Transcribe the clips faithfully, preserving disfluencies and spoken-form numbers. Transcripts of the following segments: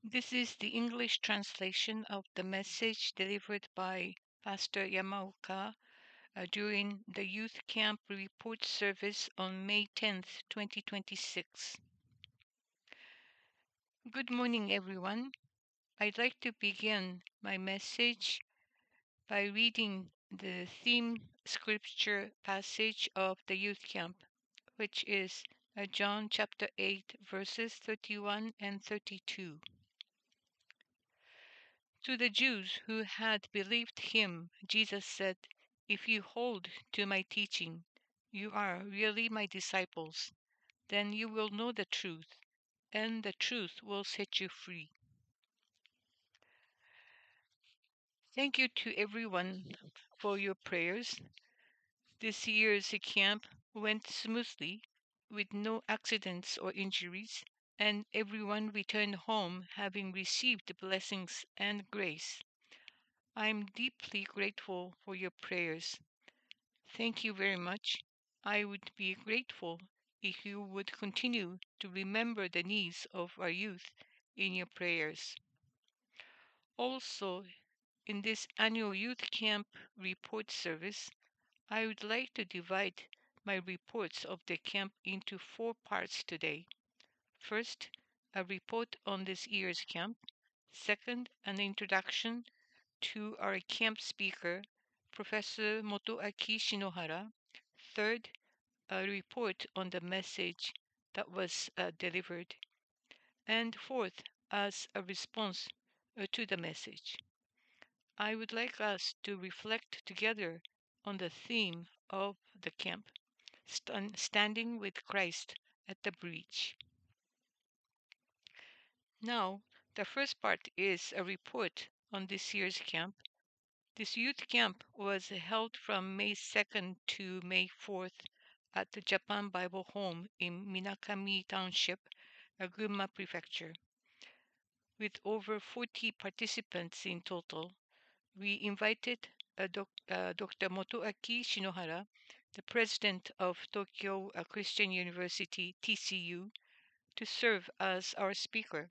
This is the English translation of the message delivered by Pastor Yamaoka uh, during the Youth Camp Report Service on May tenth, twenty twenty-six. Good morning, everyone. I'd like to begin my message by reading the theme scripture passage of the Youth Camp, which is uh, John chapter eight, verses thirty-one and thirty-two. To the Jews who had believed him, Jesus said, "If you hold to my teaching, you are really my disciples. Then you will know the truth, and the truth will set you free." Thank you to everyone for your prayers. This year's camp went smoothly, with no accidents or injuries, and everyone returned home having received blessings and grace. I'm deeply grateful for your prayers. Thank you very much. I would be grateful if you would continue to remember the needs of our youth in your prayers. Also, in this annual youth camp report service, I would like to divide my reports of the camp into four parts today. First, a report on this year's camp. Second, an introduction to our camp speaker, Professor Motoaki Shinohara. Third, a report on the message that was uh, delivered. And fourth, as a response uh, to the message. I would like us to reflect together on the theme of the camp, stand, standing with Christ at the breach. Now, the first part is a report on this year's camp. This youth camp was held from May second to May fourth at the Japan Bible Home in Minakami Township, Gunma Prefecture. With over forty participants in total, we invited uh, doc, uh, Doctor Motoaki Shinohara, the president of Tokyo uh, Christian University, T C U, to serve as our speaker.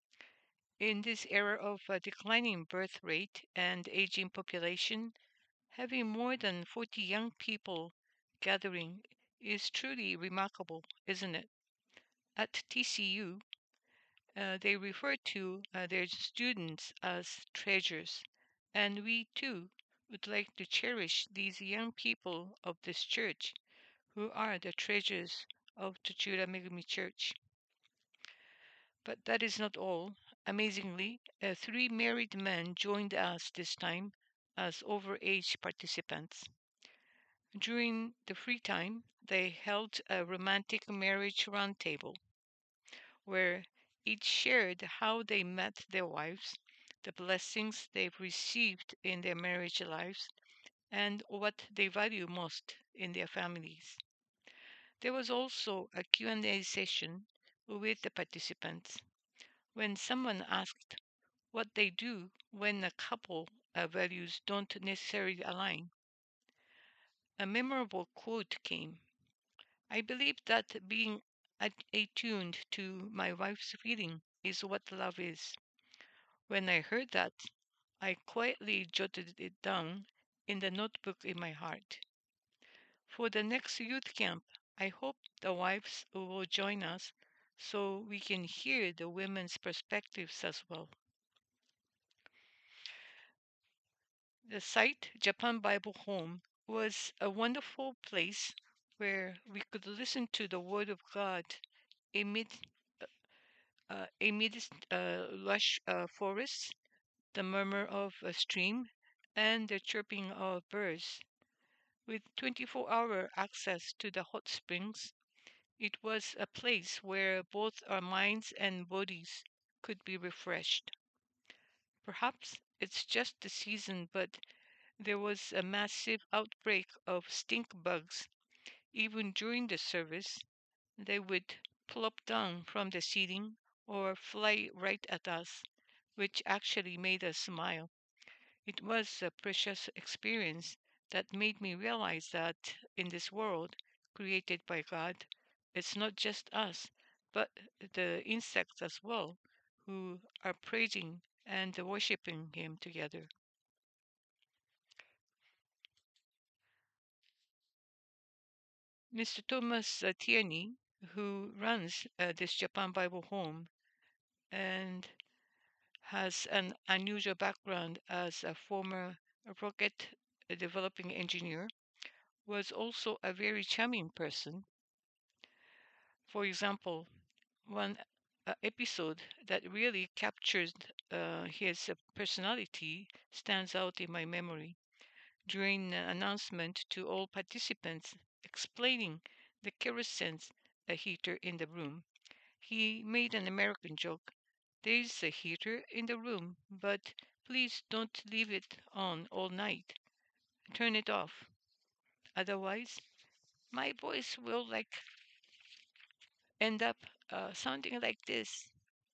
In this era of a declining birth rate and aging population, having more than forty young people gathering is truly remarkable, isn't it? At T C U, uh, they refer to uh, their students as treasures, and we too would like to cherish these young people of this church who are the treasures of Tachura Megumi Church. But that is not all. Amazingly, uh, three married men joined us this time as overage participants. During the free time, they held a romantic marriage roundtable where each shared how they met their wives, the blessings they've received in their marriage lives, and what they value most in their families. There was also a Q and A session with the participants. When someone asked what they do when a couple uh, values don't necessarily align, a memorable quote came. "I believe that being at- attuned to my wife's feeling is what love is." When I heard that, I quietly jotted it down in the notebook in my heart. For the next youth camp, I hope the wives will join us so we can hear the women's perspectives as well. The site, Japan Bible Home, was a wonderful place where we could listen to the Word of God amid, uh, amidst uh, lush uh, forests, the murmur of a stream, and the chirping of birds. With twenty-four hour access to the hot springs, it was a place where both our minds and bodies could be refreshed. Perhaps it's just the season, but there was a massive outbreak of stink bugs. Even during the service, they would plop down from the ceiling or fly right at us, which actually made us smile. It was a precious experience that made me realize that in this world created by God, it's not just us, but the insects as well, who are praising and worshiping Him together. Mister Thomas uh, Tierney, who runs uh, this Japan Bible Home and has an unusual background as a former rocket developing engineer, was also a very charming person. For example, one uh, episode that really captured uh, his uh, personality stands out in my memory. During an announcement to all participants explaining the kerosene uh, heater in the room, he made an American joke. There's a heater in the room, but please don't leave it on all night. Turn it off. Otherwise, my voice will like end up uh, sounding like this.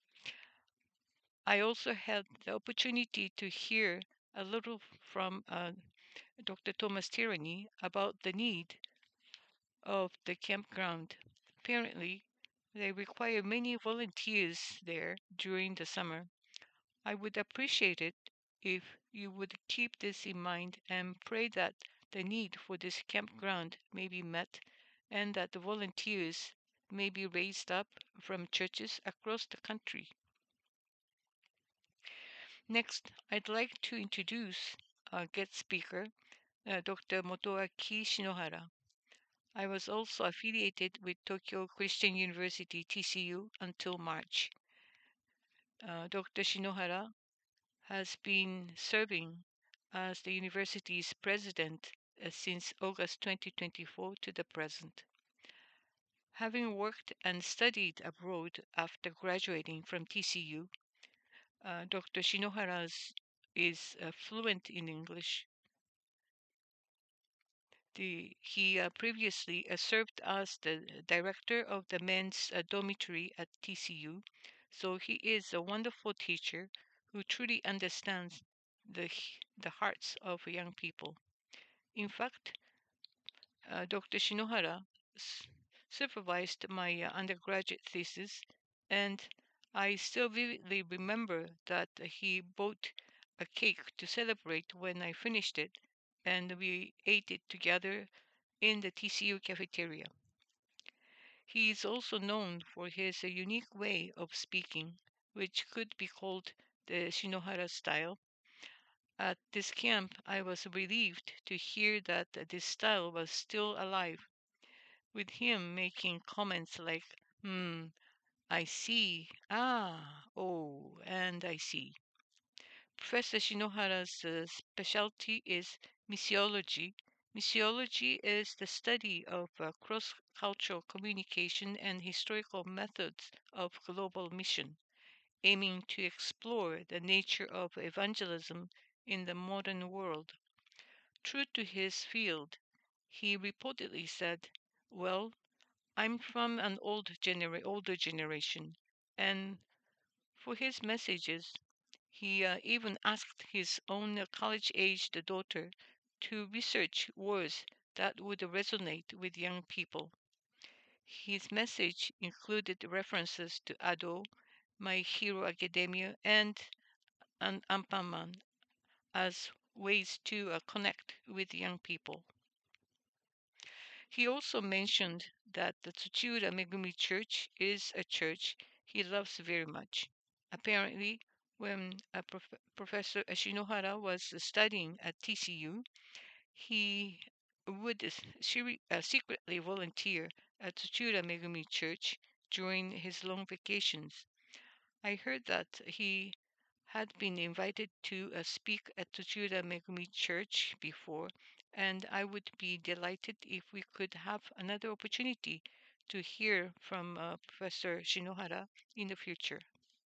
I also had the opportunity to hear a little from uh, Doctor Thomas Tierney about the need of the campground. Apparently, they require many volunteers there during the summer. I would appreciate it if you would keep this in mind and pray that the need for this campground may be met and that the volunteers may be raised up from churches across the country. Next, I'd like to introduce our guest speaker, uh, Doctor Motoaki Shinohara. I was also affiliated with Tokyo Christian University T C U until March. Uh, Doctor Shinohara has been serving as the university's president uh, since August twenty twenty-four to the present. Having worked and studied abroad after graduating from T C U, uh, Doctor Shinohara is uh, fluent in English. The, he uh, previously uh, served as the director of the men's uh, dormitory at T C U, so he is a wonderful teacher who truly understands the, the hearts of young people. In fact, uh, Doctor Shinohara s- supervised my uh, undergraduate thesis, and I still vividly remember that he bought a cake to celebrate when I finished it, and we ate it together in the T C U cafeteria. He is also known for his uh, unique way of speaking, which could be called the Shinohara style. At this camp, I was relieved to hear that this style was still alive, with him making comments like, hmm, I see, ah, oh, and I see. Professor Shinohara's uh, specialty is missiology. Missiology is the study of uh, cross cultural communication and historical methods of global mission, aiming to explore the nature of evangelism in the modern world. True to his field, he reportedly said, well, I'm from an old genera- older generation, and for his messages, he uh, even asked his own college-aged daughter to research words that would resonate with young people. His message included references to Ado, My Hero Academia, and an Anpanman as ways to uh, connect with young people. He also mentioned that the Tsuchiura Megumi Church is a church he loves very much. Apparently, when uh, Prof- Professor Shinohara was studying at T C U, he would s- seri- uh, secretly volunteer at Tsuchiura Megumi Church during his long vacations. I heard that he had been invited to uh, speak at Tsuchiura Megumi Church before, and I would be delighted if we could have another opportunity to hear from uh, Professor Shinohara in the future.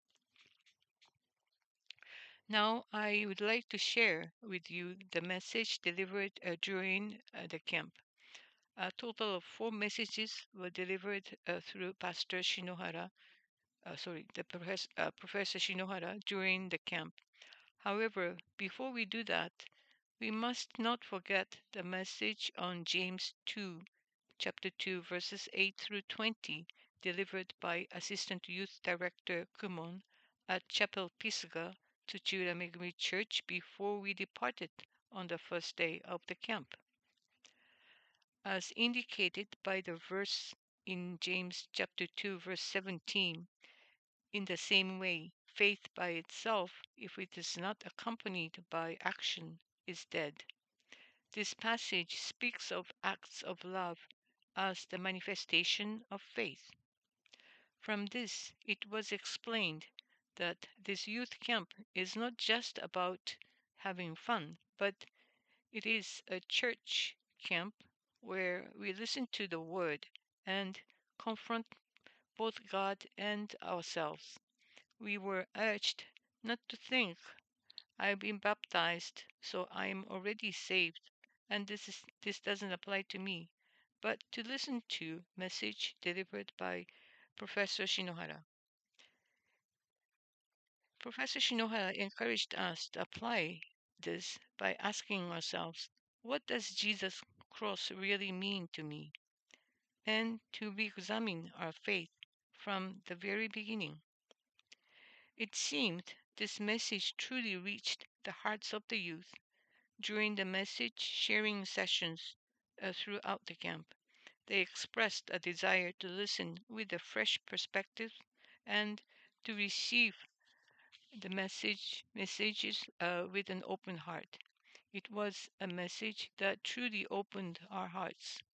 Now, I would like to share with you the message delivered uh, during uh, the camp. A total of four messages were delivered uh, through Pastor Shinohara, uh, sorry, the professor, uh, Professor Shinohara during the camp. However, before we do that, we must not forget the message on James two, chapter two, verses eight through twenty, delivered by Assistant Youth Director Kumon at Chapel Pisiga to Judah Megami Church before we departed on the first day of the camp. As indicated by the verse in James chapter two verse seventeen, in the same way, faith by itself, if it is not accompanied by action, is dead. This passage speaks of acts of love as the manifestation of faith. From this, it was explained that this youth camp is not just about having fun, but it is a church camp where we listen to the word and confront both God and ourselves. We were urged not to think, I've been baptized, so I'm already saved, and this is this doesn't apply to me, but to listen to message delivered by Professor Shinohara. Professor Shinohara encouraged us to apply this by asking ourselves, what does Jesus' cross really mean to me? And to re-examine our faith from the very beginning. It seemed this message truly reached the hearts of the youth during the message sharing sessions uh, throughout the camp. They expressed a desire to listen with a fresh perspective and to receive the message messages uh, with an open heart. It was a message that truly opened our hearts.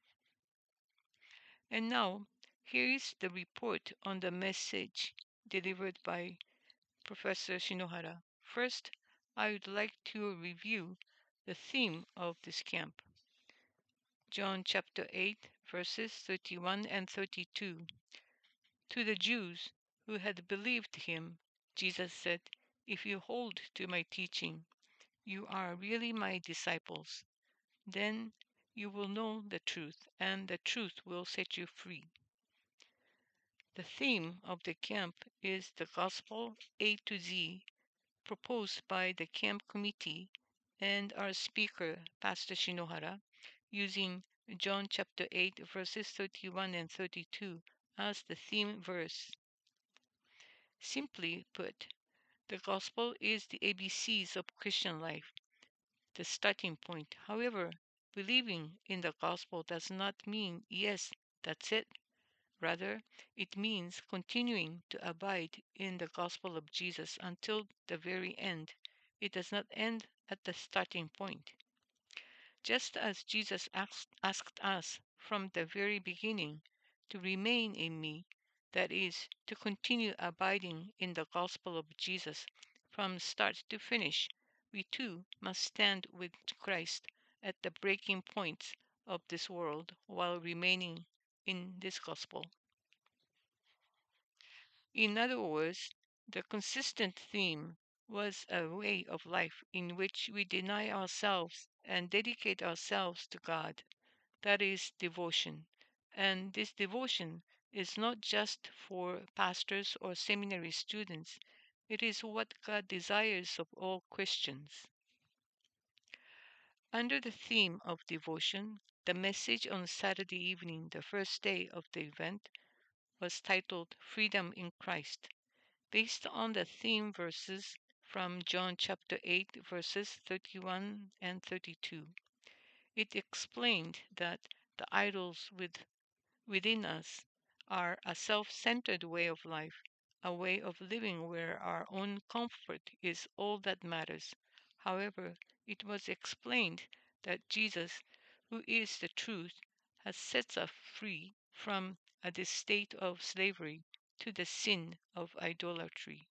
And now, here is the report on the message delivered by Professor Shinohara. First, I would like to review the theme of this camp. John chapter eight, verses thirty-one and thirty-two. To the Jews who had believed him, Jesus said, if you hold to my teaching, you are really my disciples. Then you will know the truth, and the truth will set you free. The theme of the camp is the Gospel A to Z, proposed by the camp committee and our speaker, Pastor Shinohara, using John chapter eight, verses thirty-one and thirty-two as the theme verse. Simply put, the Gospel is the A B Cs of Christian life, the starting point. However, believing in the Gospel does not mean, yes, that's it. Rather, it means continuing to abide in the gospel of Jesus until the very end. It does not end at the starting point. Just as Jesus asked, asked us from the very beginning to remain in me, that is, to continue abiding in the gospel of Jesus from start to finish, we too must stand with Christ at the breaking points of this world while remaining in this gospel. In other words, the consistent theme was a way of life in which we deny ourselves and dedicate ourselves to God. That is devotion. And this devotion is not just for pastors or seminary students, it is what God desires of all Christians. Under the theme of devotion, the message on Saturday evening, the first day of the event, was titled Freedom in Christ, based on the theme verses from John chapter eight, verses thirty-one and thirty-two. It explained that the idols with, within us are a self centered way of life, a way of living where our own comfort is all that matters. However, it was explained that Jesus, who is the truth, has set us free from uh, this state of slavery to the sin of idolatry.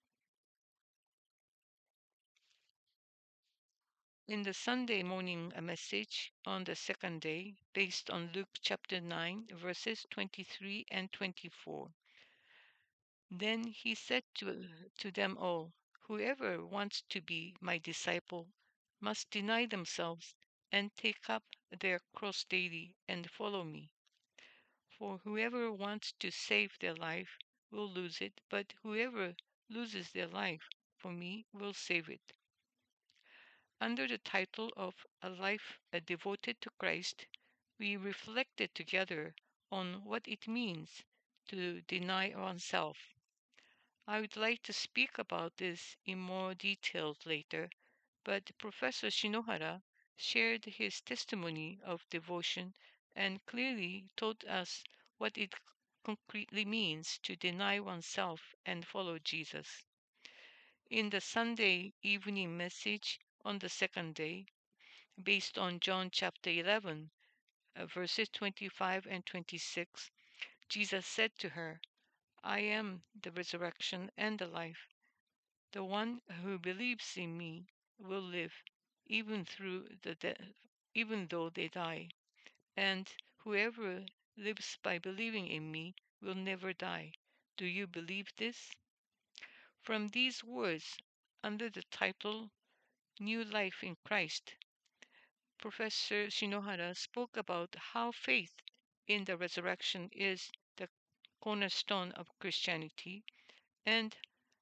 In the Sunday morning a message on the second day, based on Luke chapter nine, verses twenty-three and twenty-four. Then he said to, to them all, whoever wants to be my disciple must deny themselves and take up their cross daily and follow me. For whoever wants to save their life will lose it, but whoever loses their life for me will save it. Under the title of A Life Devoted to Christ, we reflected together on what it means to deny oneself. I would like to speak about this in more detail later, but Professor Shinohara shared his testimony of devotion and clearly taught us what it concretely means to deny oneself and follow Jesus. In the Sunday evening message on the second day, based on John chapter eleven, uh, verses twenty-five and twenty-six, Jesus said to her, I am the resurrection and the life. The one who believes in me will live even through the de- even though they die, and whoever lives by believing in me will never die. Do you believe this? From these words, under the title New Life in Christ, Professor Shinohara spoke about how faith in the resurrection is the cornerstone of Christianity, and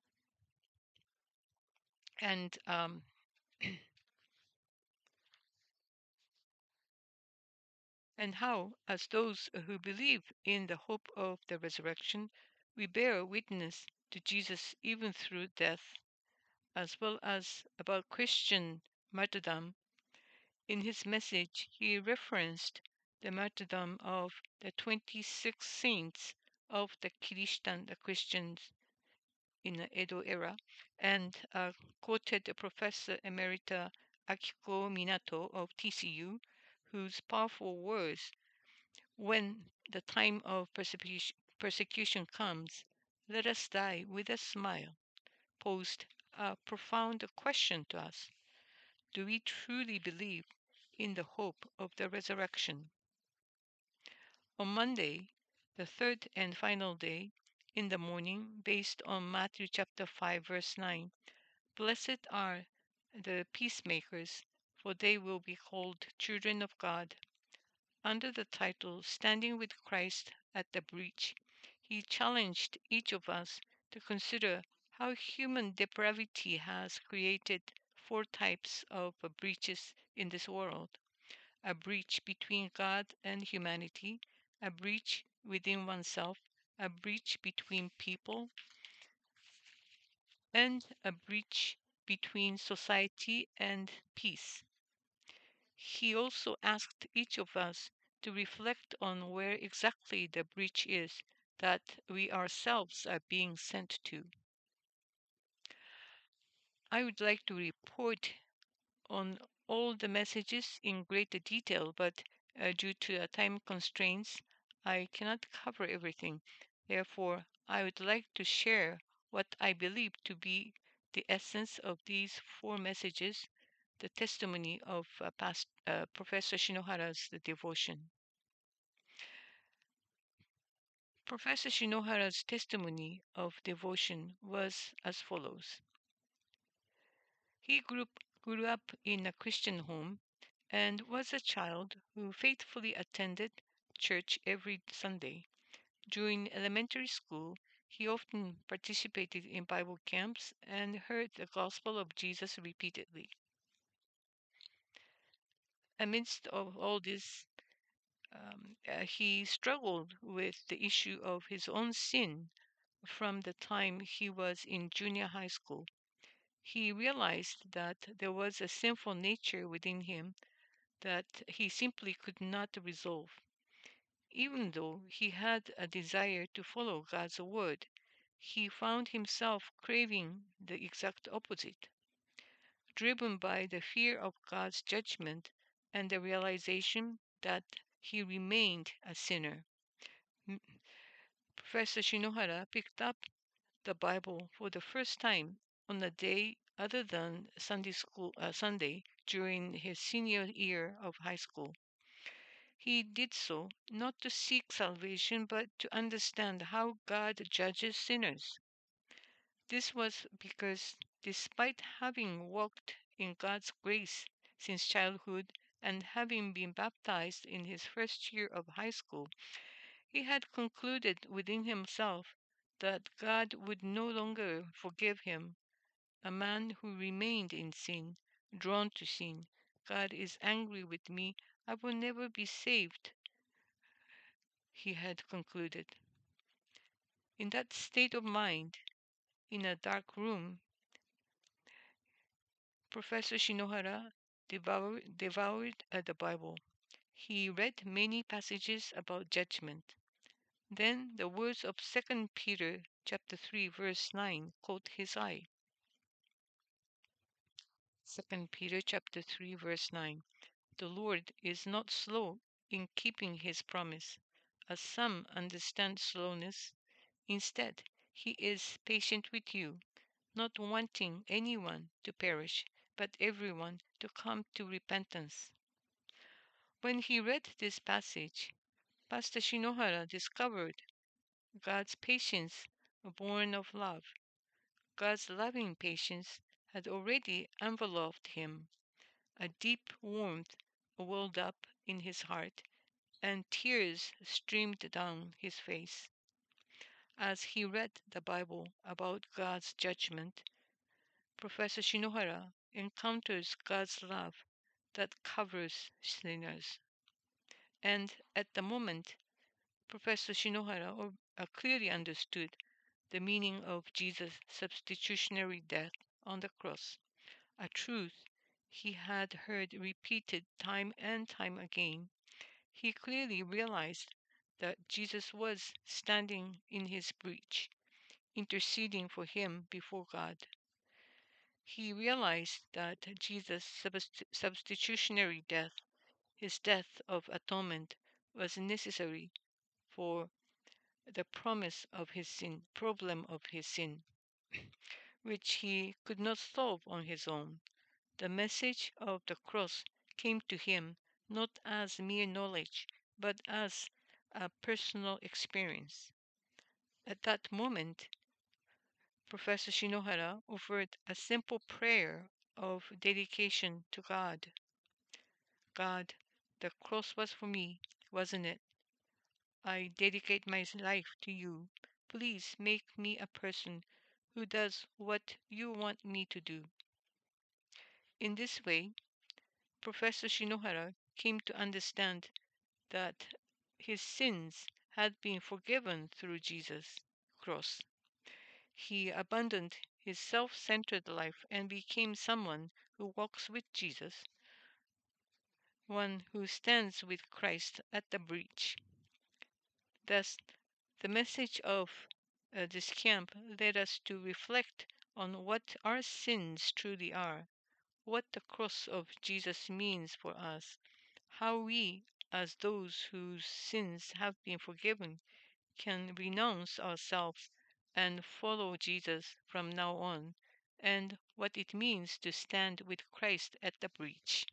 and um, and how, as those who believe in the hope of the resurrection, we bear witness to Jesus even through death, as well as about Christian martyrdom. In his message, he referenced the martyrdom of the twenty-six saints of the Kiristan, the Christians in the Edo era, and uh, quoted Professor Emerita Akiko Minato of T C U, whose powerful words, when the time of persecution, persecution comes, let us die with a smile, posed a profound question to us. Do we truly believe in the hope of the resurrection? On Monday, the third and final day, in the morning, based on Matthew chapter five, verse nine, blessed are the peacemakers, for they will be called children of God. Under the title Standing with Christ at the Breach, he challenged each of us to consider how human depravity has created four types of breaches in this world: a breach between God and humanity, a breach within oneself, a breach between people, and a breach between society and peace. He also asked each of us to reflect on where exactly the breach is that we ourselves are being sent to. I would like to report on all the messages in greater detail, but uh, due to uh, time constraints, I cannot cover everything. Therefore, I would like to share what I believe to be the essence of these four messages, the testimony of uh, past, uh, Professor Shinohara's the devotion. Professor Shinohara's testimony of devotion was as follows. He grew, grew up in a Christian home and was a child who faithfully attended church every Sunday. During elementary school, he often participated in Bible camps and heard the gospel of Jesus repeatedly. Amidst of all this, um, uh, he struggled with the issue of his own sin from the time he was in junior high school. He realized that there was a sinful nature within him that he simply could not resolve. Even though he had a desire to follow God's word, he found himself craving the exact opposite. Driven by the fear of God's judgment and the realization that he remained a sinner, M- Professor Shinohara picked up the Bible for the first time on a day other than Sunday school uh, Sunday during his senior year of high school. He did so not to seek salvation but to understand how God judges sinners. This was because despite having walked in God's grace since childhood and having been baptized in his first year of high school, he had concluded within himself that God would no longer forgive him, a man who remained in sin, drawn to sin. God is angry with me. I will never be saved, he had concluded. In that state of mind, in a dark room, Professor Shinohara devoured, devoured uh, the Bible. He read many passages about judgment. Then the words of Second Peter chapter three verse nine caught his eye. Second Peter chapter three verse nine. The Lord is not slow in keeping his promise, as some understand slowness. Instead, he is patient with you, not wanting anyone to perish, but everyone to come to repentance. When he read this passage, Pastor Shinohara discovered God's patience born of love. God's loving patience had already enveloped him. A deep warmth welled up in his heart, and tears streamed down his face. As he read the Bible about God's judgment, Professor Shinohara encounters God's love that covers sinners. And at the moment, Professor Shinohara uh, clearly understood the meaning of Jesus' substitutionary death on the cross, a truth he had heard repeated time and time again. He clearly realized that Jesus was standing in his breach, interceding for him before God. He realized that Jesus' subst- substitutionary death, his death of atonement, was necessary for the promise of his sin, problem of his sin, which he could not solve on his own. The message of the cross came to him not as mere knowledge, but as a personal experience. At that moment, Professor Shinohara offered a simple prayer of dedication to God. God, the cross was for me, wasn't it? I dedicate my life to you. Please make me a person who does what you want me to do. In this way, Professor Shinohara came to understand that his sins had been forgiven through Jesus' cross. He abandoned his self centered life and became someone who walks with Jesus, one who stands with Christ at the breach. Thus, the message of uh, this camp led us to reflect on what our sins truly are, what the cross of Jesus means for us, how we, as those whose sins have been forgiven, can renounce ourselves and follow Jesus from now on, and what it means to stand with Christ at the breach.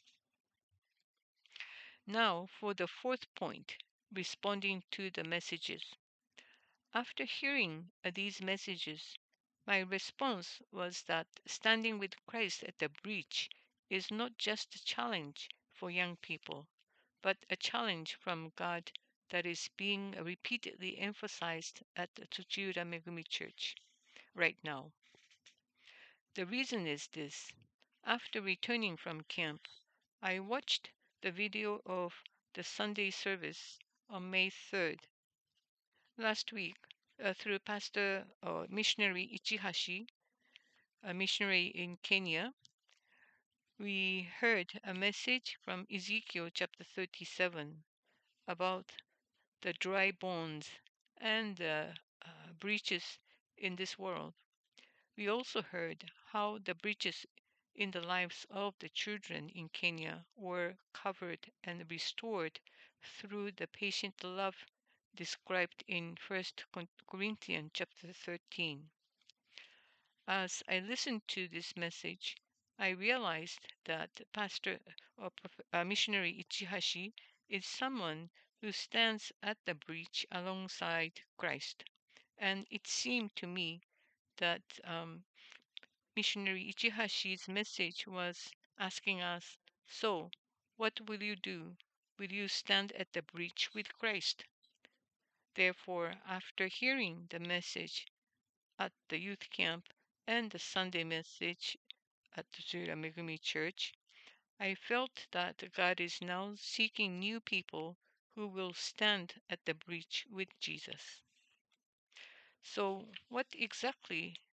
Now, for the fourth point, responding to the messages. After hearing uh, these messages, my response was that standing with Christ at the breach is not just a challenge for young people, but a challenge from God that is being repeatedly emphasized at the Tsuchiura Megumi Church right now. The reason is this. After returning from camp, I watched the video of the Sunday service on May third last week uh, through Pastor uh, Missionary Ichihashi, a missionary in Kenya. We heard a message from Ezekiel chapter thirty-seven about the dry bones and the uh, breaches in this world. We also heard how the breaches in the lives of the children in Kenya were covered and restored through the patient love described in First Corinthians chapter thirteen. As I listened to this message, I realized that Pastor or uh, Missionary Ichihashi is someone who stands at the breach alongside Christ. And it seemed to me that um, Missionary Ichihashi's message was asking us, so, what will you do? Will you stand at the breach with Christ? Therefore, after hearing the message at the youth camp and the Sunday message at the Tsuchiura Megumi Church, I felt that God is now seeking new people who will stand at the breach with Jesus. So, what exactly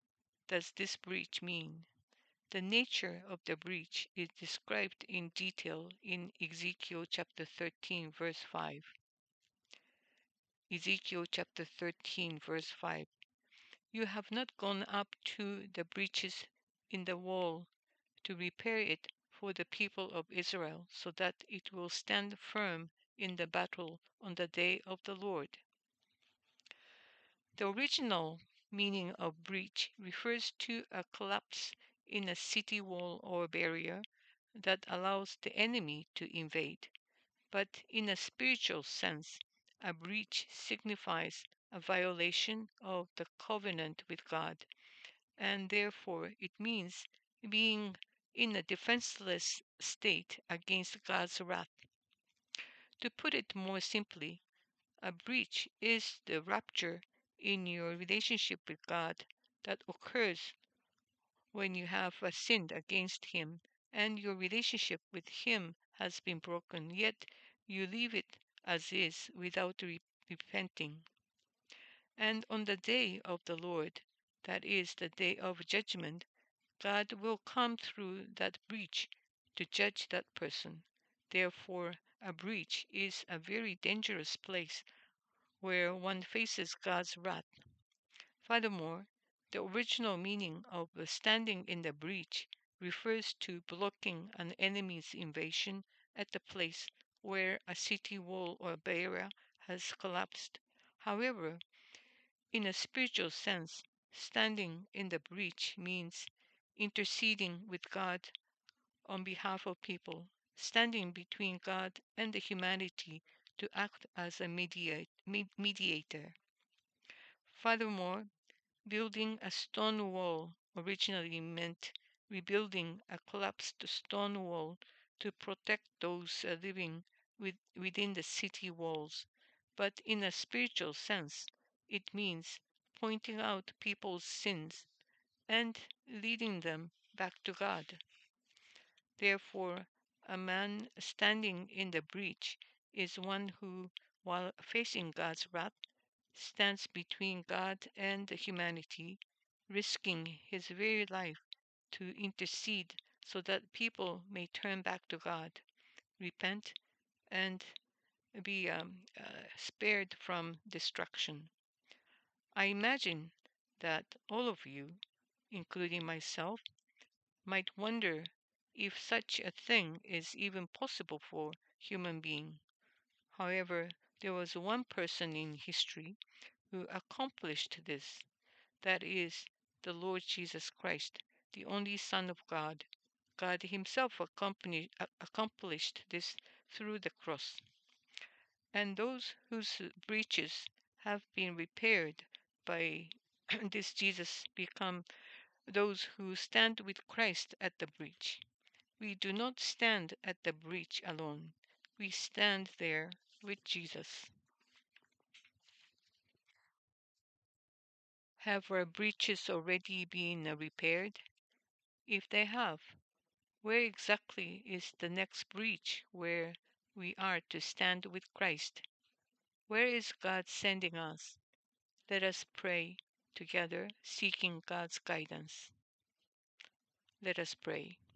does this breach mean? The nature of the breach is described in detail in Ezekiel chapter thirteen, verse five. Ezekiel chapter thirteen, verse five. You have not gone up to the breaches in the wall to repair it for the people of Israel, so that it will stand firm in the battle on the day of the Lord. The original meaning of breach refers to a collapse in a city wall or barrier that allows the enemy to invade. But in a spiritual sense, a breach signifies a violation of the covenant with God, and therefore it means being in a defenseless state against God's wrath. To put it more simply, a breach is the rupture in your relationship with God that occurs when you have uh, sinned against Him and your relationship with Him has been broken, yet you leave it as is without re- repenting. And on the day of the Lord, that is the day of judgment, God will come through that breach to judge that person. Therefore, a breach is a very dangerous place where one faces God's wrath. Furthermore, the original meaning of standing in the breach refers to blocking an enemy's invasion at the place where a city wall or barrier has collapsed. However, in a spiritual sense, standing in the breach means interceding with God on behalf of people, standing between God and the humanity to act as a mediate, mediator. Furthermore, building a stone wall originally meant rebuilding a collapsed stone wall to protect those uh, living with, within the city walls. But in a spiritual sense, it means pointing out people's sins and leading them back to God. Therefore, a man standing in the breach is one who, while facing God's wrath, stands between God and humanity, risking his very life to intercede so that people may turn back to God, repent, and be um, uh, spared from destruction. I imagine that all of you, including myself, might wonder if such a thing is even possible for human being. However, there was one person in history who accomplished this, that is, the Lord Jesus Christ, the only Son of God. God Himself accompanied, a- accomplished this through the cross. And those whose breaches have been repaired by this Jesus become those who stand with Christ at the breach. We do not stand at the breach alone, we stand there with Jesus. Have our breaches already been uh, repaired? If they have, where exactly is the next breach where we are to stand with Christ? Where is God sending us? Let us pray together, seeking God's guidance. Let us pray.